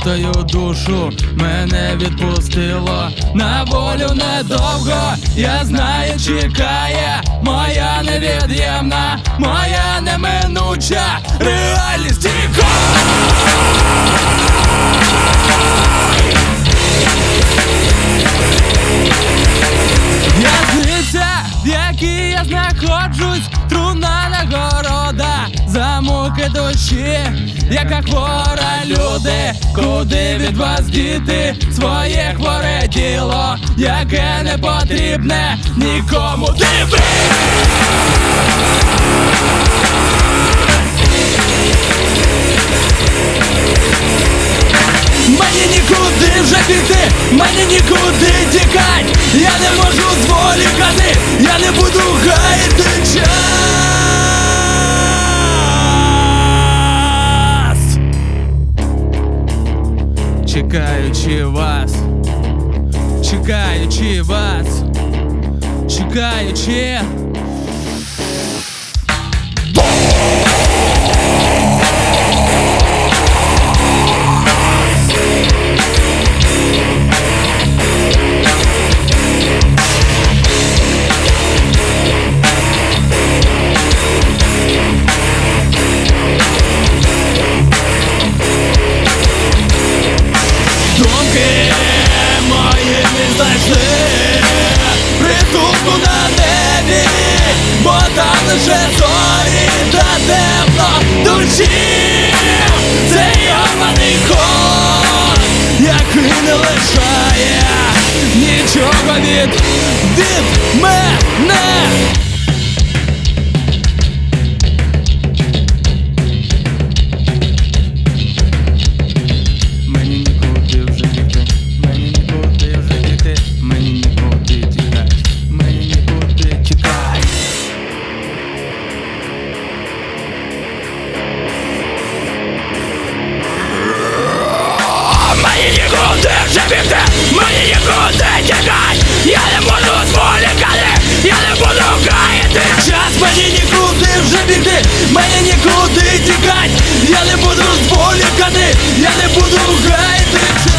свою душу мене відпустило на волю недовго, я знаю, чекає моя невід'ємна, моя неминуча реальність. В'язниця, в якій я знаходжусь, трудна нагорода за муки душі, яка хвора, люди, куди від вас діти своє хворе тіло, яке не потрібне нікому. Диви! Мені нікуди вже піти, мені нікуди тікать, я не можу зволікати, я не буду гаяти час. Чекаючи вас, чекаючи вас, чекаючи. Думки мої не знайшли притулку на небі, бо там лише зорі та темно душі. Це йобаний ход, який не лишає нічого від мене. Мені нікуди тікать, я не буду зволікати, я не буду гаяти час. Мені нікуди вже бігти, мені нікуди тікать, я не буду зволікати, я не буду гаяти час.